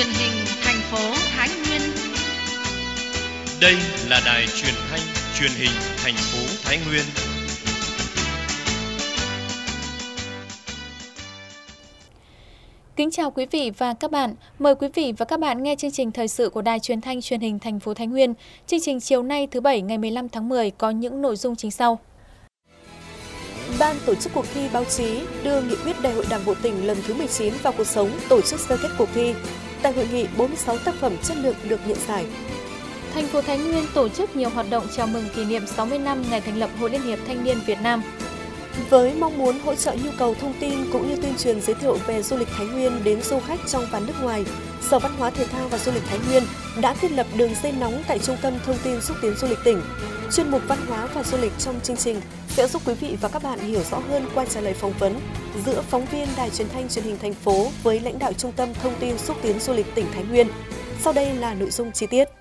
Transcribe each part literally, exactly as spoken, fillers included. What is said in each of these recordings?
Truyền hình thành phố Thái Nguyên. Đây là đài truyền thanh truyền hình thành phố Thái Nguyên. Kính chào quý vị và các bạn. Mời quý vị và các bạn nghe chương trình thời sự của Đài Truyền thanh Truyền hình thành phố Thái Nguyên. Chương trình chiều nay thứ Bảy ngày mười lăm tháng mười có những nội dung chính sau. Ban tổ chức cuộc thi báo chí đưa nghị quyết Đại hội Đảng bộ tỉnh lần thứ mười chín vào cuộc sống, tổ chức sơ kết cuộc thi. Tại hội nghị, bốn mươi sáu tác phẩm chất lượng được nhận giải. Thành phố Thái Nguyên tổ chức nhiều hoạt động chào mừng kỷ niệm sáu mươi năm ngày thành lập Hội Liên hiệp Thanh niên Việt Nam. Với mong muốn hỗ trợ nhu cầu thông tin cũng như tuyên truyền giới thiệu về du lịch Thái Nguyên đến du khách trong và nước ngoài, Sở Văn hóa Thể thao và Du lịch Thái Nguyên đã thiết lập đường dây nóng tại Trung tâm Thông tin xúc tiến du lịch tỉnh. Chuyên mục Văn hóa và Du lịch trong chương trình sẽ giúp quý vị và các bạn hiểu rõ hơn qua trả lời phỏng vấn giữa phóng viên Đài Truyền thanh Truyền hình thành phố với lãnh đạo Trung tâm Thông tin xúc tiến du lịch tỉnh Thái Nguyên. Sau đây là nội dung chi tiết.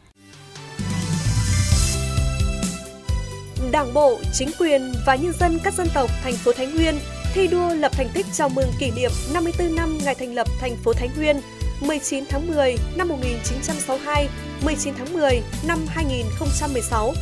Đảng bộ, chính quyền và nhân dân các dân tộc thành phố Thái Nguyên thi đua lập thành tích chào mừng kỷ niệm năm mươi tư năm ngày thành lập thành phố Thái Nguyên, mười chín tháng mười năm một nghìn chín trăm sáu mươi hai, mười chín tháng mười năm hai nghìn không trăm mười sáu.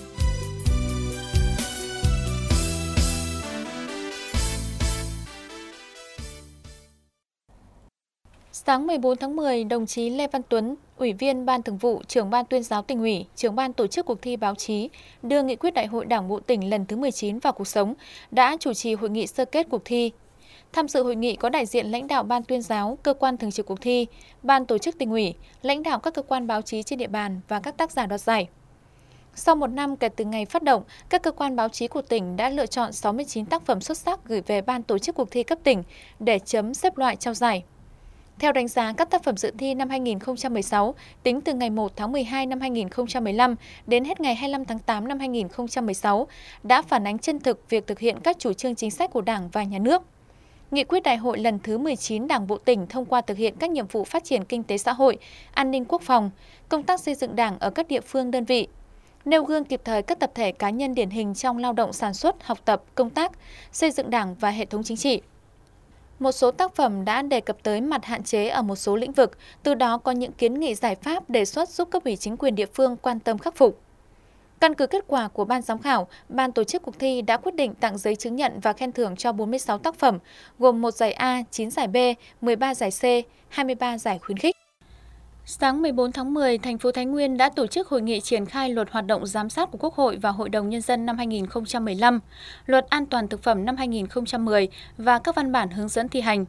Sáng mười bốn tháng mười, đồng chí Lê Văn Tuấn, Ủy viên Ban Thường vụ, Trưởng ban Tuyên giáo Tỉnh ủy, Trưởng ban tổ chức cuộc thi báo chí đưa nghị quyết Đại hội Đảng bộ tỉnh lần thứ mười chín vào cuộc sống, đã chủ trì hội nghị sơ kết cuộc thi. Tham dự hội nghị có đại diện lãnh đạo Ban Tuyên giáo, cơ quan thường trực cuộc thi, Ban tổ chức Tỉnh ủy, lãnh đạo các cơ quan báo chí trên địa bàn và các tác giả đoạt giải. Sau một năm kể từ ngày phát động, các cơ quan báo chí của tỉnh đã lựa chọn sáu mươi chín tác phẩm xuất sắc gửi về Ban tổ chức cuộc thi cấp tỉnh để chấm xếp loại trao giải. Theo đánh giá, các tác phẩm dự thi năm hai nghìn không trăm mười sáu, tính từ ngày một tháng mười hai năm hai nghìn không trăm mười lăm đến hết ngày hai mươi lăm tháng tám năm hai nghìn không trăm mười sáu, đã phản ánh chân thực việc thực hiện các chủ trương chính sách của Đảng và Nhà nước. Nghị quyết Đại hội lần thứ mười chín Đảng bộ tỉnh thông qua thực hiện các nhiệm vụ phát triển kinh tế xã hội, an ninh quốc phòng, công tác xây dựng Đảng ở các địa phương đơn vị, nêu gương kịp thời các tập thể cá nhân điển hình trong lao động sản xuất, học tập, công tác, xây dựng Đảng và hệ thống chính trị. Một số tác phẩm đã đề cập tới mặt hạn chế ở một số lĩnh vực, từ đó có những kiến nghị giải pháp đề xuất giúp cấp ủy chính quyền địa phương quan tâm khắc phục. Căn cứ kết quả của ban giám khảo, ban tổ chức cuộc thi đã quyết định tặng giấy chứng nhận và khen thưởng cho bốn mươi sáu tác phẩm, gồm một giải A, chín giải B, mười ba giải C, hai mươi ba giải khuyến khích. Sáng mười bốn tháng mười, thành phố Thái Nguyên đã tổ chức hội nghị triển khai luật hoạt động giám sát của Quốc hội và Hội đồng Nhân dân năm hai nghìn không trăm mười lăm, luật an toàn thực phẩm năm hai nghìn không trăm mười và các văn bản hướng dẫn thi hành.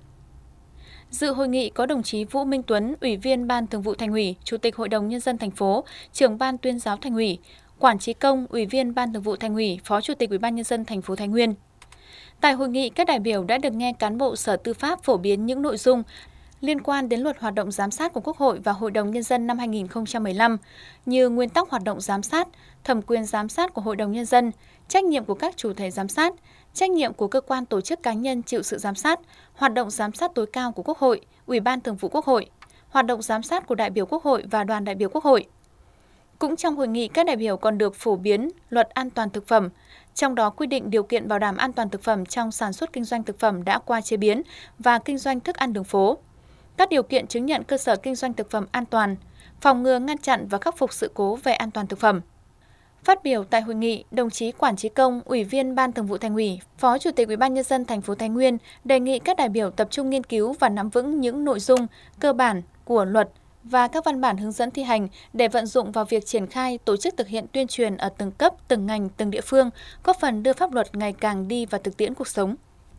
Dự hội nghị có đồng chí Vũ Minh Tuấn, Ủy viên Ban Thường vụ Thành ủy, Chủ tịch Hội đồng Nhân dân thành phố, Trưởng ban Tuyên giáo Thành ủy, Quản trí Công, Ủy viên Ban Thường vụ Thành ủy, Phó Chủ tịch Ủy ban Nhân dân thành phố Thái Nguyên. Tại hội nghị, các đại biểu đã được nghe cán bộ Sở Tư pháp phổ biến những nội dung liên quan đến luật hoạt động giám sát của Quốc hội và Hội đồng Nhân dân năm hai nghìn không trăm mười lăm, như nguyên tắc hoạt động giám sát, thẩm quyền giám sát của Hội đồng Nhân dân, trách nhiệm của các chủ thể giám sát, trách nhiệm của cơ quan tổ chức cá nhân chịu sự giám sát, hoạt động giám sát tối cao của Quốc hội, Ủy ban Thường vụ Quốc hội, hoạt động giám sát của đại biểu Quốc hội và đoàn đại biểu Quốc hội. Cũng trong hội nghị, các đại biểu còn được phổ biến luật an toàn thực phẩm, trong đó quy định điều kiện bảo đảm an toàn thực phẩm trong sản xuất kinh doanh thực phẩm đã qua chế biến và kinh doanh thức ăn đường phố, các điều kiện chứng nhận cơ sở kinh doanh thực phẩm an toàn, phòng ngừa ngăn chặn và khắc phục sự cố về an toàn thực phẩm. Phát biểu tại hội nghị, đồng chí Quản trí Công, Ủy viên Ban Thường vụ Thành ủy, Phó Chủ tịch Ủy ban Nhân dân thành phố Thái Nguyên đề nghị các đại biểu tập trung nghiên cứu và nắm vững những nội dung cơ bản của luật và các văn bản hướng dẫn thi hành để vận dụng vào việc triển khai, tổ chức thực hiện tuyên truyền ở từng cấp, từng ngành, từng địa phương, góp phần đưa pháp luật ngày càng đi vào thực tiễn cuộc sống.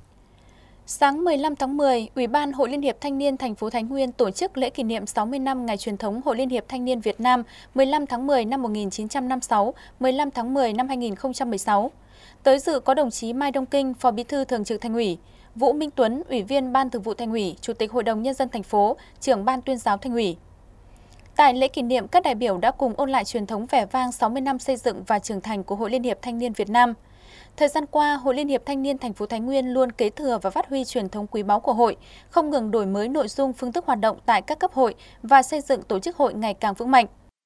Sáng mười lăm tháng mười, Ủy ban Hội Liên hiệp Thanh niên thành phố Thái Nguyên tổ chức lễ kỷ niệm sáu mươi năm ngày truyền thống Hội Liên hiệp Thanh niên Việt Nam mười lăm tháng mười năm một nghìn chín trăm năm mươi sáu, mười lăm tháng mười năm hai nghìn không trăm mười sáu. Tới dự có đồng chí Mai Đông Kinh, Phó Bí thư Thường trực Thành ủy, Vũ Minh Tuấn, Ủy viên Ban Thường vụ Thành ủy, Chủ tịch Hội đồng Nhân dân thành phố, Trưởng ban Tuyên giáo Thành ủy. Tại lễ kỷ niệm, các đại biểu đã cùng ôn lại truyền thống vẻ vang sáu mươi năm xây dựng và trưởng thành của Hội Liên hiệp Thanh niên Việt Nam. Thời gian qua, Hội Liên hiệp Thanh niên thành phố Thái Nguyên luôn kế thừa và phát huy truyền thống quý báu của hội, không ngừng đổi mới nội dung, phương thức hoạt động tại các cấp hội và xây dựng tổ chức hội ngày càng vững mạnh.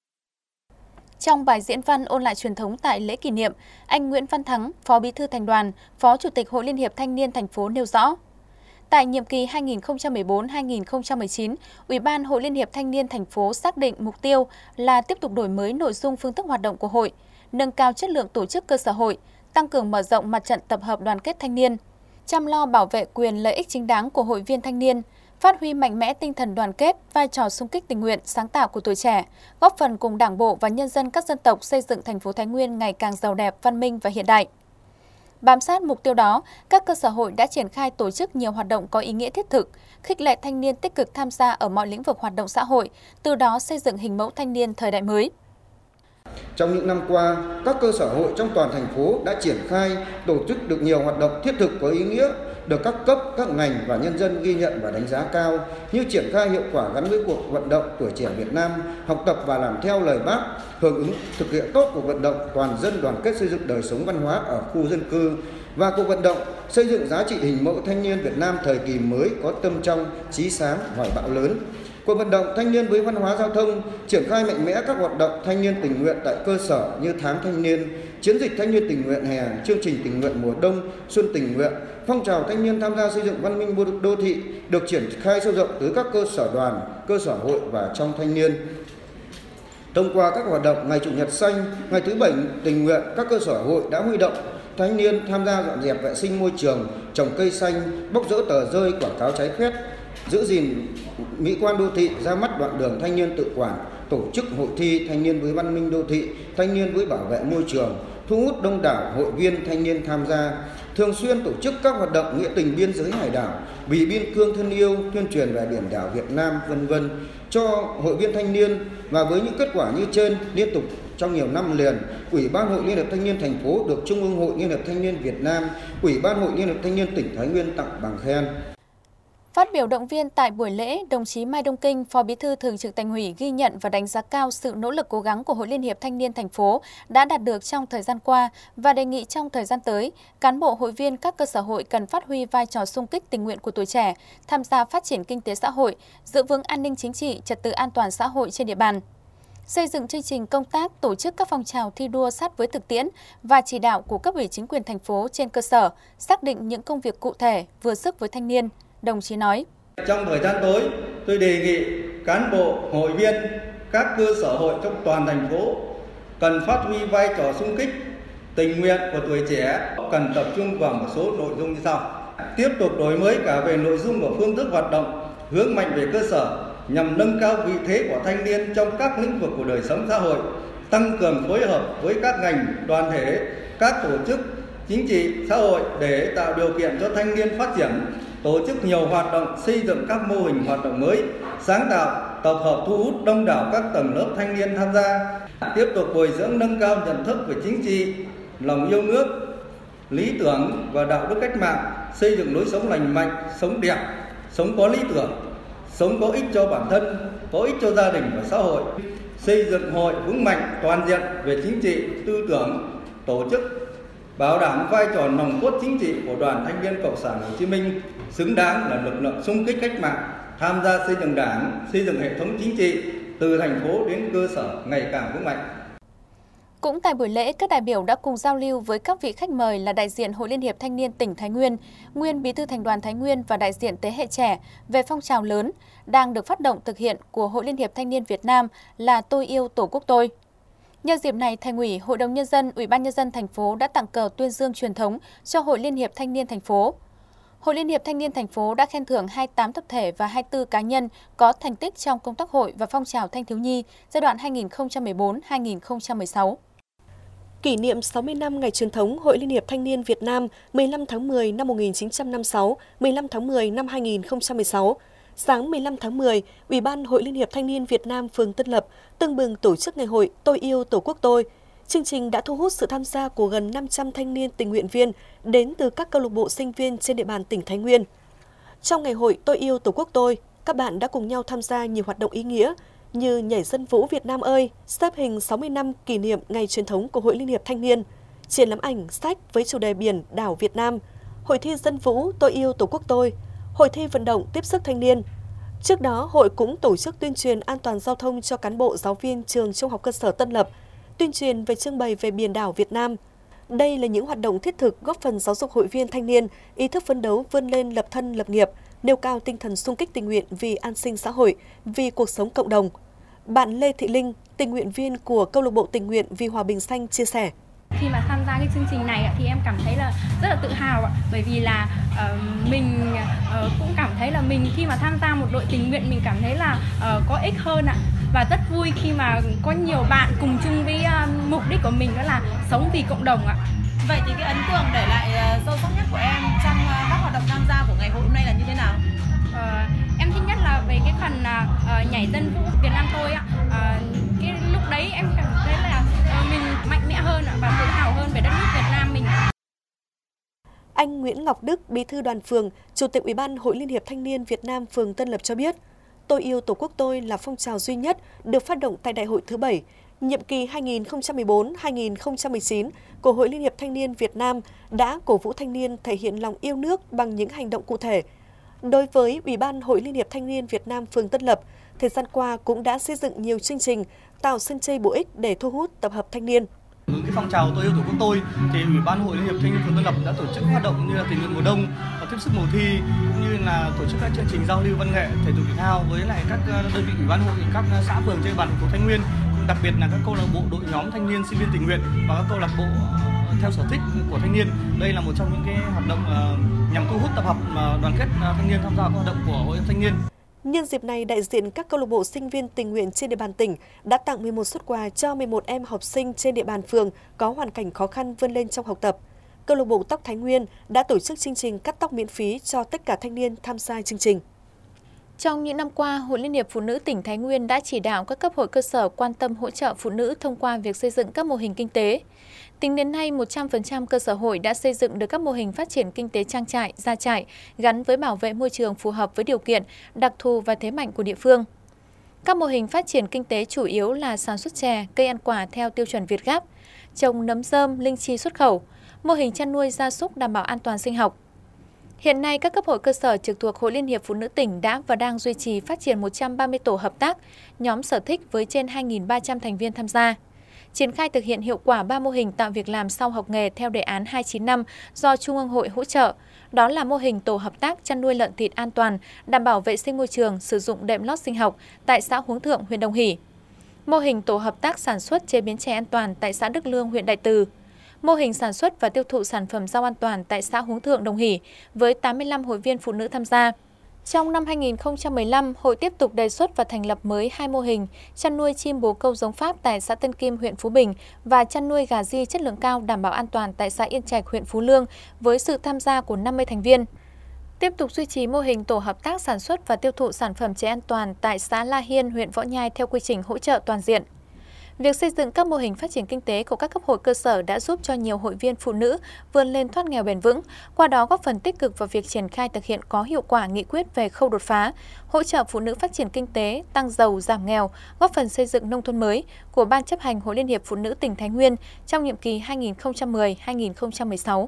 Trong bài diễn văn ôn lại truyền thống tại lễ kỷ niệm, anh Nguyễn Văn Thắng, Phó Bí thư Thành đoàn, Phó Chủ tịch Hội Liên hiệp Thanh niên thành phố nêu rõ: Tại nhiệm kỳ hai nghìn không trăm mười bốn đến hai nghìn không trăm mười chín, Ủy ban Hội Liên hiệp Thanh niên thành phố xác định mục tiêu là tiếp tục đổi mới nội dung phương thức hoạt động của hội, nâng cao chất lượng tổ chức cơ sở hội, tăng cường mở rộng mặt trận tập hợp đoàn kết thanh niên, chăm lo bảo vệ quyền lợi ích chính đáng của hội viên thanh niên, phát huy mạnh mẽ tinh thần đoàn kết, vai trò xung kích tình nguyện, sáng tạo của tuổi trẻ, góp phần cùng Đảng bộ và nhân dân các dân tộc xây dựng thành phố Thái Nguyên ngày càng giàu đẹp, văn minh và hiện đại. Bám sát mục tiêu đó, các cơ sở hội đã triển khai tổ chức nhiều hoạt động có ý nghĩa thiết thực, khích lệ thanh niên tích cực tham gia ở mọi lĩnh vực hoạt động xã hội, từ đó xây dựng hình mẫu thanh niên thời đại mới. Trong những năm qua, các cơ sở hội trong toàn thành phố đã triển khai, tổ chức được nhiều hoạt động thiết thực có ý nghĩa, được các cấp, các ngành và nhân dân ghi nhận và đánh giá cao, như triển khai hiệu quả gắn với cuộc vận động Tuổi trẻ Việt Nam, học tập và làm theo lời Bác, hưởng ứng thực hiện tốt cuộc vận động toàn dân đoàn kết xây dựng đời sống văn hóa ở khu dân cư và cuộc vận động xây dựng giá trị hình mẫu thanh niên Việt Nam thời kỳ mới có tâm trong, chí sáng, hoài bão lớn. Cuộc vận động thanh niên với văn hóa giao thông, triển khai mạnh mẽ các hoạt động thanh niên tình nguyện tại cơ sở như tháng thanh niên, chiến dịch thanh niên tình nguyện hè, chương trình tình nguyện mùa đông, xuân tình nguyện, phong trào thanh niên tham gia xây dựng văn minh đô thị được triển khai sâu rộng tới các cơ sở đoàn, cơ sở hội và trong thanh niên. Thông qua các hoạt động ngày Chủ nhật xanh, ngày thứ bảy tình nguyện, các cơ sở hội đã huy động thanh niên tham gia dọn dẹp vệ sinh môi trường, trồng cây xanh, bóc dỡ tờ rơi quảng cáo trái phép, giữ gìn mỹ quan đô thị, ra mắt đoạn đường thanh niên tự quản, tổ chức hội thi thanh niên với văn minh đô thị, thanh niên với bảo vệ môi trường, thu hút đông đảo hội viên thanh niên tham gia, thường xuyên tổ chức các hoạt động nghĩa tình biên giới hải đảo, vì biên cương thân yêu, tuyên truyền về biển đảo Việt Nam, vân vân cho hội viên thanh niên. Và với những kết quả như trên liên tục trong nhiều năm liền, Ủy ban Hội Liên hiệp Thanh niên thành phố được Trung ương Hội Liên hiệp Thanh niên Việt Nam, Ủy ban Hội Liên hiệp Thanh niên tỉnh Thái Nguyên tặng bằng khen. Phát biểu động viên tại buổi lễ, đồng chí Mai Đông Kinh, Phó Bí thư Thường trực Thành ủy ghi nhận và đánh giá cao sự nỗ lực cố gắng của Hội Liên hiệp Thanh niên thành phố đã đạt được trong thời gian qua và đề nghị trong thời gian tới, cán bộ hội viên các cơ sở hội cần phát huy vai trò xung kích tình nguyện của tuổi trẻ, tham gia phát triển kinh tế xã hội, giữ vững an ninh chính trị, trật tự an toàn xã hội trên địa bàn. Xây dựng chương trình công tác, tổ chức các phong trào thi đua sát với thực tiễn và chỉ đạo của cấp ủy chính quyền thành phố trên cơ sở, xác định những công việc cụ thể vừa sức với thanh niên. Đồng chí nói: Trong thời gian tới, tôi đề nghị cán bộ, hội viên, các cơ sở hội trong toàn thành phố cần phát huy vai trò xung kích, tình nguyện của tuổi trẻ, cần tập trung vào một số nội dung như sau. Tiếp tục đổi mới cả về nội dung và phương thức hoạt động, hướng mạnh về cơ sở nhằm nâng cao vị thế của thanh niên trong các lĩnh vực của đời sống xã hội, tăng cường phối hợp với các ngành, đoàn thể, các tổ chức chính trị, xã hội để tạo điều kiện cho thanh niên phát triển, tổ chức nhiều hoạt động xây dựng các mô hình hoạt động mới, sáng tạo, tập hợp thu hút đông đảo các tầng lớp thanh niên tham gia, tiếp tục bồi dưỡng nâng cao nhận thức về chính trị, lòng yêu nước, lý tưởng và đạo đức cách mạng, xây dựng lối sống lành mạnh, sống đẹp, sống có lý tưởng, sống có ích cho bản thân, có ích cho gia đình và xã hội, xây dựng hội vững mạnh toàn diện về chính trị, tư tưởng, tổ chức, bảo đảm vai trò nòng cốt chính trị của Đoàn Thanh niên Cộng sản Hồ Chí Minh, xứng đáng là lực lượng xung kích cách mạng, tham gia xây dựng Đảng, xây dựng hệ thống chính trị từ thành phố đến cơ sở ngày càng vững mạnh. Cũng tại buổi lễ, các đại biểu đã cùng giao lưu với các vị khách mời là đại diện Hội Liên hiệp Thanh niên tỉnh Thái Nguyên, nguyên Bí thư Thành đoàn Thái Nguyên và đại diện thế hệ trẻ về phong trào lớn đang được phát động thực hiện của Hội Liên hiệp Thanh niên Việt Nam là Tôi yêu Tổ quốc tôi. Nhân dịp này, Thành ủy, Hội đồng nhân dân, Ủy ban nhân dân thành phố đã tặng cờ tuyên dương truyền thống cho Hội Liên hiệp Thanh niên thành phố. Hội Liên hiệp Thanh niên thành phố đã khen thưởng hai mươi tám tập thể và hai mươi tư cá nhân có thành tích trong công tác hội và phong trào thanh thiếu nhi giai đoạn hai nghìn không trăm mười bốn đến hai nghìn không trăm mười sáu. Kỷ niệm sáu mươi năm ngày truyền thống Hội Liên hiệp Thanh niên Việt Nam mười lăm tháng mười năm một nghìn chín trăm năm mươi sáu, mười lăm tháng mười năm hai nghìn không trăm mười sáu. Sáng mười lăm tháng mười, Ủy ban Hội Liên hiệp Thanh niên Việt Nam phường Tân Lập tưng bừng tổ chức ngày hội Tôi yêu Tổ quốc tôi. Chương trình đã thu hút sự tham gia của gần năm trăm thanh niên tình nguyện viên đến từ các câu lạc bộ sinh viên trên địa bàn tỉnh Thái Nguyên. Trong ngày hội Tôi yêu Tổ quốc tôi, các bạn đã cùng nhau tham gia nhiều hoạt động ý nghĩa như nhảy dân vũ Việt Nam ơi, xếp hình sáu mươi năm kỷ niệm ngày truyền thống của Hội Liên hiệp Thanh niên, triển lãm ảnh sách với chủ đề biển đảo Việt Nam, hội thi dân vũ Tôi yêu Tổ quốc tôi, hội thi vận động tiếp sức thanh niên. Trước đó, hội cũng tổ chức tuyên truyền an toàn giao thông cho cán bộ giáo viên trường Trung học cơ sở Tân Lập, tuyên truyền về trưng bày về biển đảo Việt Nam. Đây là những hoạt động thiết thực góp phần giáo dục hội viên thanh niên, ý thức phấn đấu vươn lên lập thân lập nghiệp, nêu cao tinh thần xung kích tình nguyện vì an sinh xã hội, vì cuộc sống cộng đồng. Bạn Lê Thị Linh, tình nguyện viên của Câu lạc bộ tình nguyện vì hòa bình xanh chia sẻ. Khi mà tham gia cái chương trình này thì em cảm thấy là rất là tự hào, bởi vì là uh, mình uh, cũng cảm thấy là mình khi mà tham gia một đội tình nguyện mình cảm thấy là uh, có ích hơn ạ. Và rất vui khi mà có nhiều bạn cùng chung với uh, mục đích của mình đó là sống vì cộng đồng ạ. Vậy thì cái ấn tượng để lại uh, sâu sắc nhất của em trong uh, các hoạt động tham gia của ngày hội hôm nay là như thế nào? Uh, em thích nhất là về cái phần uh, nhảy dân vũ Việt Nam tôi ạ. Uh, cái lúc đấy em cảm thấy là uh, mình mạnh mẽ hơn và tự hào hơn về đất nước Việt Nam mình. Anh Nguyễn Ngọc Đức, Bí thư đoàn phường, Chủ tịch Ủy ban Hội Liên hiệp Thanh niên Việt Nam phường Tân Lập cho biết, Tôi yêu Tổ quốc tôi là phong trào duy nhất được phát động tại Đại hội thứ bảy, nhiệm kỳ hai nghìn không trăm mười bốn đến hai nghìn không trăm mười chín của Hội Liên hiệp Thanh niên Việt Nam đã cổ vũ thanh niên thể hiện lòng yêu nước bằng những hành động cụ thể. Đối với Ủy ban Hội Liên hiệp Thanh niên Việt Nam phường Tân Lập, thời gian qua cũng đã xây dựng nhiều chương trình tạo sân chơi bổ ích để thu hút tập hợp thanh niên. Hướng cái phong trào Tôi yêu Tổ quốc tôi thì Ủy ban Hội Liên hiệp Thanh niên phường Tân Lập đã tổ chức hoạt động như là tình nguyện mùa đông, tiếp sức mùa thi, cũng như là tổ chức các chương trình giao lưu văn nghệ, thể dục thể thao với lại các đơn vị Ủy ban hội các xã phường trên địa bàn thành phố Thái Nguyên, đặc biệt là các câu lạc bộ, đội nhóm thanh niên sinh viên tình nguyện và các câu lạc bộ theo sở thích của thanh niên. Đây là một trong những cái hoạt động nhằm thu hút tập hợp đoàn kết thanh niên tham gia các hoạt động của Hội thanh niên. Nhân dịp này, đại diện các câu lạc bộ sinh viên tình nguyện trên địa bàn tỉnh đã tặng mười một suất quà cho mười một em học sinh trên địa bàn phường có hoàn cảnh khó khăn vươn lên trong học tập. Câu lạc bộ Tóc Thái Nguyên đã tổ chức chương trình cắt tóc miễn phí cho tất cả thanh niên tham gia chương trình. Trong những năm qua, Hội Liên hiệp Phụ nữ tỉnh Thái Nguyên đã chỉ đạo các cấp hội cơ sở quan tâm hỗ trợ phụ nữ thông qua việc xây dựng các mô hình kinh tế. Tính đến nay, một trăm phần trăm cơ sở hội đã xây dựng được các mô hình phát triển kinh tế trang trại, gia trại gắn với bảo vệ môi trường phù hợp với điều kiện, đặc thù và thế mạnh của địa phương. Các mô hình phát triển kinh tế chủ yếu là sản xuất chè, cây ăn quả theo tiêu chuẩn Việt Gáp, trồng nấm rơm, linh chi xuất khẩu, mô hình chăn nuôi gia súc đảm bảo an toàn sinh học. Hiện nay, các cấp hội cơ sở trực thuộc Hội Liên hiệp Phụ nữ tỉnh đã và đang duy trì phát triển một trăm ba mươi tổ hợp tác, nhóm sở thích với trên hai nghìn ba trăm thành viên tham gia. Triển khai thực hiện hiệu quả ba mô hình tạo việc làm sau học nghề theo đề án hai chín năm do Trung ương Hội hỗ trợ. Đó là mô hình tổ hợp tác chăn nuôi lợn thịt an toàn, đảm bảo vệ sinh môi trường, sử dụng đệm lót sinh học tại xã Huống Thượng, huyện Đồng Hỷ. Mô hình tổ hợp tác sản xuất chế biến chè an toàn tại xã Đức Lương, huyện Đại Từ. Mô hình sản xuất và tiêu thụ sản phẩm rau an toàn tại xã Huống Thượng, Đồng Hỷ với tám mươi lăm hội viên phụ nữ tham gia. Trong năm hai nghìn không trăm mười lăm, Hội tiếp tục đề xuất và thành lập mới hai mô hình chăn nuôi chim bồ câu giống Pháp tại xã Tân Kim, huyện Phú Bình và chăn nuôi gà ri chất lượng cao đảm bảo an toàn tại xã Yên Trạch, huyện Phú Lương với sự tham gia của năm mươi thành viên. Tiếp tục duy trì mô hình tổ hợp tác sản xuất và tiêu thụ sản phẩm chè an toàn tại xã La Hiên, huyện Võ Nhai theo quy trình hỗ trợ toàn diện. Việc xây dựng các mô hình phát triển kinh tế của các cấp hội cơ sở đã giúp cho nhiều hội viên phụ nữ vươn lên thoát nghèo bền vững, qua đó góp phần tích cực vào việc triển khai thực hiện có hiệu quả nghị quyết về khâu đột phá, hỗ trợ phụ nữ phát triển kinh tế, tăng giàu, giảm nghèo, góp phần xây dựng nông thôn mới của Ban chấp hành Hội Liên hiệp Phụ nữ tỉnh Thái Nguyên trong nhiệm kỳ hai nghìn không trăm mười đến hai nghìn không trăm mười sáu.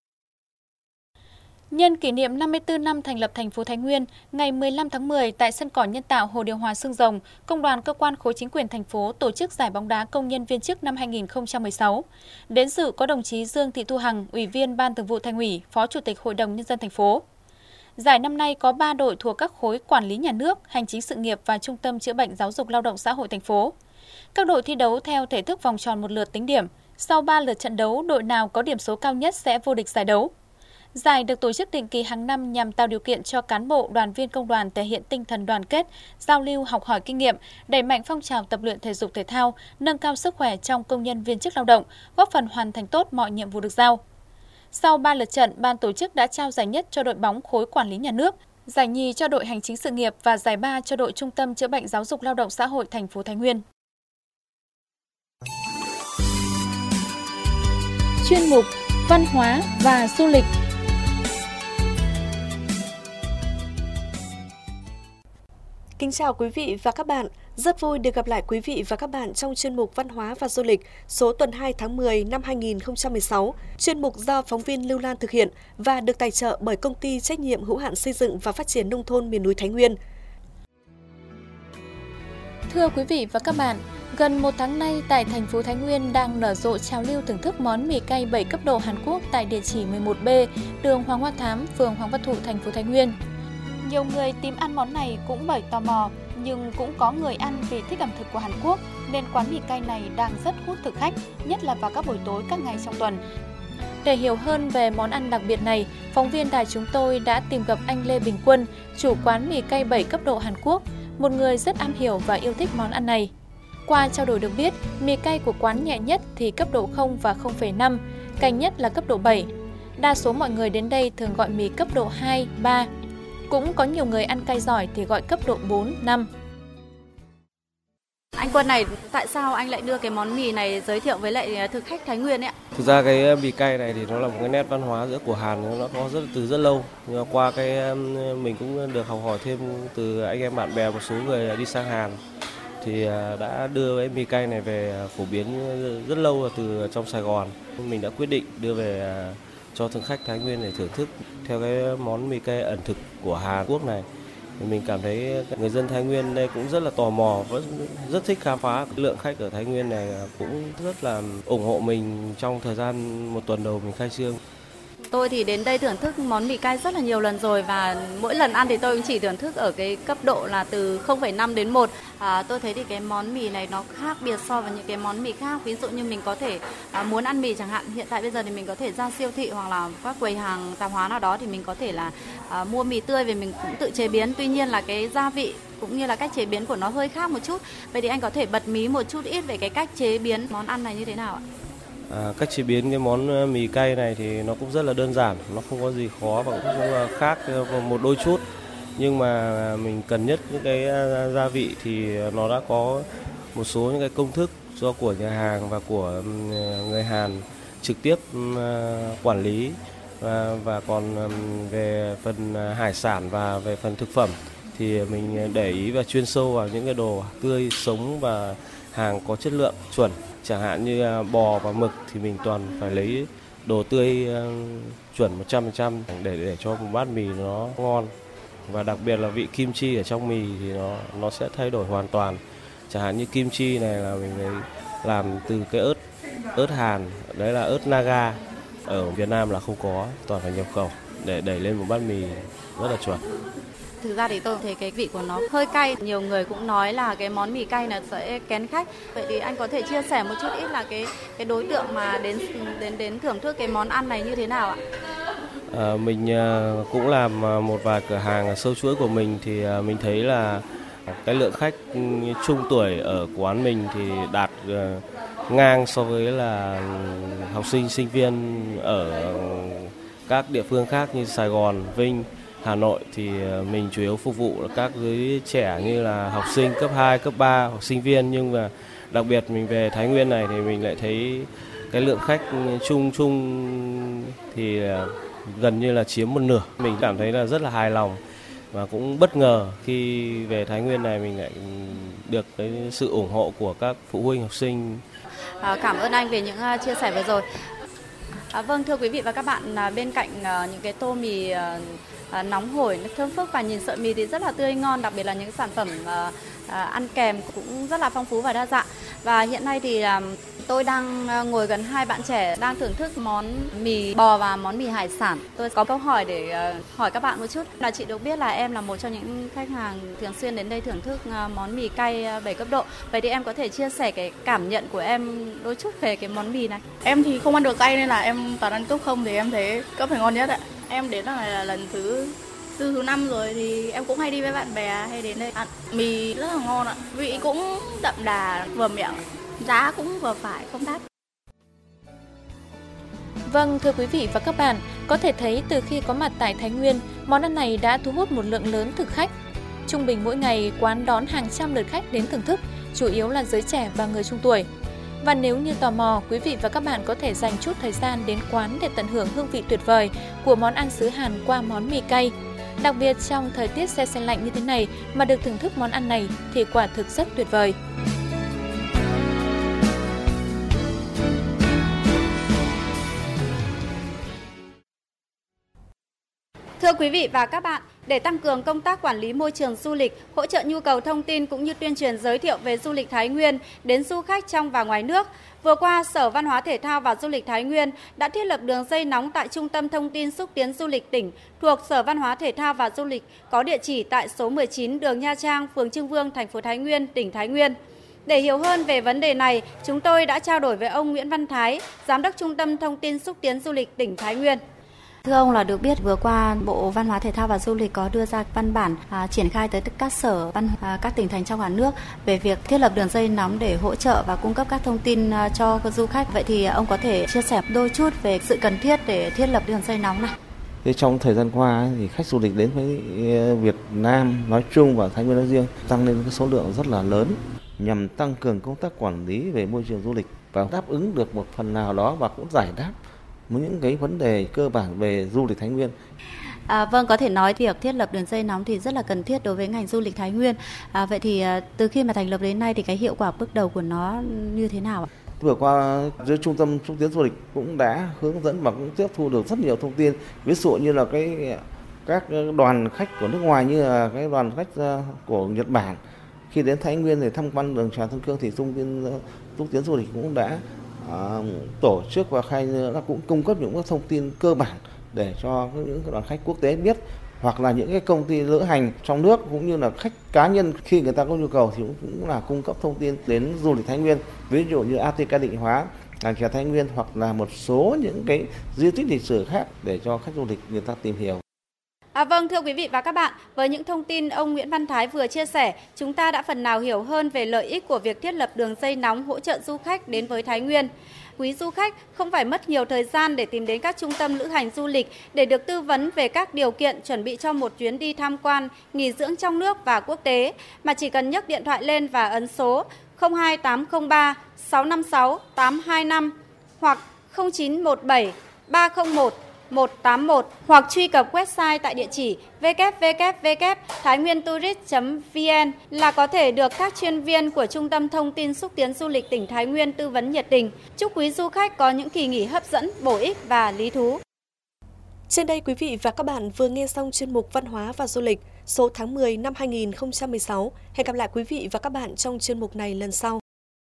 Nhân kỷ niệm năm mươi tư năm thành lập thành phố Thái Nguyên, ngày mười lăm tháng mười tại sân cỏ nhân tạo Hồ Điều Hòa Xương Rồng, Công đoàn Cơ quan Khối Chính quyền thành phố tổ chức giải bóng đá công nhân viên chức năm hai nghìn không trăm mười sáu. Đến dự có đồng chí Dương Thị Thu Hằng, Ủy viên Ban Thường vụ Thành ủy, Phó Chủ tịch Hội đồng Nhân dân thành phố. Giải năm nay có ba đội thuộc các khối quản lý nhà nước, hành chính sự nghiệp và Trung tâm chữa bệnh giáo dục lao động xã hội thành phố. Các đội thi đấu theo thể thức vòng tròn một lượt tính điểm. Sau ba lượt trận đấu, đội nào có điểm số cao nhất sẽ vô địch giải đấu. Giải được tổ chức định kỳ hàng năm nhằm tạo điều kiện cho cán bộ, đoàn viên công đoàn thể hiện tinh thần đoàn kết, giao lưu, học hỏi kinh nghiệm, đẩy mạnh phong trào tập luyện thể dục thể thao, nâng cao sức khỏe trong công nhân viên chức lao động, góp phần hoàn thành tốt mọi nhiệm vụ được giao. Sau ba lượt trận, ban tổ chức đã trao giải nhất cho đội bóng khối quản lý nhà nước, giải nhì cho đội hành chính sự nghiệp và giải ba cho đội Trung tâm chữa bệnh giáo dục lao động xã hội thành phố Thái Nguyên. Chuyên mục Văn hóa và du lịch. Kính chào quý vị và các bạn. Rất vui được gặp lại quý vị và các bạn trong chuyên mục Văn hóa và du lịch số tuần hai tháng mười năm hai nghìn không trăm mười sáu. Chuyên mục do phóng viên Lưu Lan thực hiện và được tài trợ bởi Công ty Trách nhiệm hữu hạn Xây dựng và Phát triển Nông thôn miền núi Thái Nguyên. Thưa quý vị và các bạn, Gần một tháng nay, tại thành phố Thái Nguyên đang nở rộ trào lưu thưởng thức món mì cay bảy cấp độ Hàn Quốc tại địa chỉ mười một B, đường Hoàng Hoa Thám, phường Hoàng Văn Thụ, thành phố Thái Nguyên. Nhiều người tìm ăn món này cũng bởi tò mò, nhưng cũng có người ăn vì thích ẩm thực của Hàn Quốc, nên quán mì cay này đang rất hút thực khách, nhất là vào các buổi tối các ngày trong tuần. Để hiểu hơn về món ăn đặc biệt này, phóng viên đài chúng tôi đã tìm gặp anh Lê Bình Quân, chủ quán mì cay bảy cấp độ Hàn Quốc, một người rất am hiểu và yêu thích món ăn này. Qua trao đổi được biết, mì cay của quán nhẹ nhất thì cấp độ không và không phẩy năm, cay nhất là cấp độ bảy. Đa số mọi người đến đây thường gọi mì cấp độ hai, ba. Cũng có nhiều người ăn cay giỏi thì gọi cấp độ bốn, năm. Anh Quân này, tại sao anh lại đưa cái món mì này giới thiệu với lại thực khách Thái Nguyên ấy ạ? Thực ra cái mì cay này thì nó là một cái nét văn hóa giữa của Hàn, nó có rất từ rất lâu. Nhưng mà qua cái mình cũng được học hỏi thêm từ anh em bạn bè một số người đi sang Hàn thì đã đưa cái mì cay này về phổ biến rất lâu từ trong Sài Gòn. Mình đã quyết định đưa về cho thực khách Thái Nguyên để thưởng thức theo cái món mì cay ẩm thực của Hàn Quốc này. Mình cảm thấy người dân Thái Nguyên đây cũng rất là tò mò và rất thích khám phá. Lượng khách ở Thái Nguyên này cũng rất là ủng hộ mình trong thời gian một tuần đầu mình khai trương. Tôi thì đến đây thưởng thức món mì cay rất là nhiều lần rồi và mỗi lần ăn thì tôi cũng chỉ thưởng thức ở cái cấp độ là từ không phẩy năm đến một. À, tôi thấy thì cái món mì này nó khác biệt so với những cái món mì khác. Ví dụ như mình có thể à, muốn ăn mì chẳng hạn, hiện tại bây giờ thì mình có thể ra siêu thị hoặc là các quầy hàng tạp hóa nào đó thì mình có thể là à, mua mì tươi về mình cũng tự chế biến. Tuy nhiên là cái gia vị cũng như là cách chế biến của nó hơi khác một chút. Vậy thì anh có thể bật mí một chút ít về cái cách chế biến món ăn này như thế nào ạ? À, cách chế biến cái món mì cay này thì nó cũng rất là đơn giản, nó không có gì khó và cũng không khác một đôi chút. Nhưng mà mình cần nhất những cái gia vị thì nó đã có một số những cái công thức do của nhà hàng và của người Hàn trực tiếp quản lý, và, và còn về phần hải sản và về phần thực phẩm thì mình để ý và chuyên sâu vào những cái đồ tươi, sống và hàng có chất lượng chuẩn. Chẳng hạn như bò và mực thì mình toàn phải lấy đồ tươi chuẩn một trăm phần trăm để để cho một bát mì nó ngon. Và đặc biệt là vị kim chi ở trong mì thì nó nó sẽ thay đổi hoàn toàn. Chẳng hạn như kim chi này là mình lấy làm từ cái ớt ớt Hàn, đấy là ớt Naga. Ở Việt Nam là không có, toàn phải nhập khẩu để đẩy lên một bát mì rất là chuẩn. Thực ra thì tôi thấy cái vị của nó hơi cay. Nhiều người cũng nói là cái món mì cay này sẽ kén khách. Vậy thì anh có thể chia sẻ một chút ít là cái cái đối tượng mà đến đến đến thưởng thức cái món ăn này như thế nào ạ? À, mình cũng làm một vài cửa hàng sâu chuỗi của mình thì mình thấy là cái lượng khách trung tuổi ở quán mình thì đạt ngang so với là học sinh sinh viên ở các địa phương khác như Sài Gòn, Vinh, Hà Nội. Thì mình chủ yếu phục vụ các giới trẻ như là học sinh cấp hai, cấp ba hoặc sinh viên. Nhưng mà đặc biệt mình về Thái Nguyên này thì mình lại thấy cái lượng khách chung chung thì gần như là chiếm một nửa. Mình cảm thấy là rất là hài lòng và cũng bất ngờ khi về Thái Nguyên này mình lại được cái sự ủng hộ của các phụ huynh học sinh. À, cảm ơn anh về những uh, chia sẻ vừa rồi. À, vâng, thưa quý vị và các bạn, à, bên cạnh uh, những cái tô mì uh, uh, nóng hổi, thơm phức và nhìn sợi mì thì rất là tươi ngon, đặc biệt là những sản phẩm uh, uh, ăn kèm cũng rất là phong phú và đa dạng. Và hiện nay thì uh, tôi đang uh, ngồi gần hai bạn trẻ đang thưởng thức món mì bò và món mì hải sản. Tôi có câu hỏi để uh, hỏi các bạn một chút. Là chị được biết là em là một trong những khách hàng thường xuyên đến đây thưởng thức uh, món mì cay uh, bảy cấp độ. Vậy thì em có thể chia sẻ cái cảm nhận của em đôi chút về cái món mì này? Em thì không ăn được cay nên là em toàn ăn cấp không, thì em thấy cấp phải ngon nhất ạ. Em đến lần này là lần thứ tư thứ năm rồi thì em cũng hay đi với bạn bè hay đến đây ăn. Mì rất là ngon ạ, vị cũng đậm đà vừa miệng, giá cũng vừa phải, không đắt. Vâng, thưa quý vị và các bạn, có thể thấy từ khi có mặt tại Thái Nguyên, món ăn này đã thu hút một lượng lớn thực khách. Trung bình mỗi ngày, quán đón hàng trăm lượt khách đến thưởng thức, chủ yếu là giới trẻ và người trung tuổi. Và nếu như tò mò, quý vị và các bạn có thể dành chút thời gian đến quán để tận hưởng hương vị tuyệt vời của món ăn xứ Hàn qua món mì cay. Đặc biệt trong thời tiết se se lạnh như thế này mà được thưởng thức món ăn này thì quả thực rất tuyệt vời. Thưa Thưa quý vị và các bạn, để tăng cường công tác quản lý môi trường du lịch, hỗ trợ nhu cầu thông tin cũng như tuyên truyền giới thiệu về du lịch Thái Nguyên đến du khách trong và ngoài nước, vừa qua Sở Văn hóa Thể thao và Du lịch Thái Nguyên đã thiết lập đường dây nóng tại Trung tâm Thông tin Xúc tiến Du lịch tỉnh thuộc Sở Văn hóa Thể thao và Du lịch có địa chỉ tại số mười chín đường Nha Trang, phường Trưng Vương, thành phố Thái Nguyên, tỉnh Thái Nguyên. Để hiểu hơn về vấn đề này, chúng tôi đã trao đổi với ông Nguyễn Văn Thái, Giám đốc Trung tâm Thông tin Xúc tiến Du lịch tỉnh Thái Nguyên. Thưa ông, là được biết vừa qua Bộ Văn hóa Thể thao và Du lịch có đưa ra văn bản à, triển khai tới các sở văn à, các tỉnh thành trong cả nước về việc thiết lập đường dây nóng để hỗ trợ và cung cấp các thông tin à, cho du khách. Vậy thì ông có thể chia sẻ đôi chút về sự cần thiết để thiết lập đường dây nóng này? Thế trong thời gian qua thì khách du lịch đến với Việt Nam nói chung và Thái Nguyên nói riêng tăng lên cái số lượng rất là lớn, nhằm tăng cường công tác quản lý về môi trường du lịch và đáp ứng được một phần nào đó và cũng giải đáp những cái vấn đề cơ bản về du lịch Thái Nguyên. À, vâng, có thể nói việc thiết lập đường dây nóng thì rất là cần thiết đối với ngành du lịch Thái Nguyên. À, vậy thì à, từ khi mà thành lập đến nay thì cái hiệu quả bước đầu của nó như thế nào ạ? Vừa qua, dưới Trung tâm Xúc tiến Du lịch cũng đã hướng dẫn và cũng tiếp thu được rất nhiều thông tin, ví dụ như là cái các đoàn khách của nước ngoài như là cái đoàn khách của Nhật Bản khi đến Thái Nguyên để tham quan đường Trà Thân Cương thì Trung tâm Xúc tiến Du lịch cũng đã À, tổ chức và khai nó cũng cung cấp những thông tin cơ bản để cho những đoàn khách quốc tế biết, hoặc là những cái công ty lữ hành trong nước cũng như là khách cá nhân khi người ta có nhu cầu thì cũng, cũng là cung cấp thông tin đến du lịch Thái Nguyên, ví dụ như a tê ca Định Hóa, làng chè Thái Nguyên hoặc là một số những cái di tích lịch sử khác để cho khách du lịch người ta tìm hiểu. À, vâng, thưa quý vị và các bạn, với những thông tin ông Nguyễn Văn Thái vừa chia sẻ, chúng ta đã phần nào hiểu hơn về lợi ích của việc thiết lập đường dây nóng hỗ trợ du khách đến với Thái Nguyên. Quý du khách không phải mất nhiều thời gian để tìm đến các trung tâm lữ hành du lịch để được tư vấn về các điều kiện chuẩn bị cho một chuyến đi tham quan, nghỉ dưỡng trong nước và quốc tế, mà chỉ cần nhấc điện thoại lên và ấn số không hai tám không ba sáu năm sáu tám hai năm hoặc không chín một bảy ba không một một tám một hoặc truy cập website tại địa chỉ w w w chấm thái nguyên tourist chấm v n là có thể được các chuyên viên của Trung tâm Thông tin Xúc tiến Du lịch tỉnh Thái Nguyên tư vấn nhiệt tình. Chúc quý du khách có những kỳ nghỉ hấp dẫn, bổ ích và lý thú. Trên đây quý vị và các bạn vừa nghe xong chuyên mục Văn hóa và Du lịch số tháng mười năm hai nghìn không trăm mười sáu. Hẹn gặp lại quý vị và các bạn trong chuyên mục này lần sau.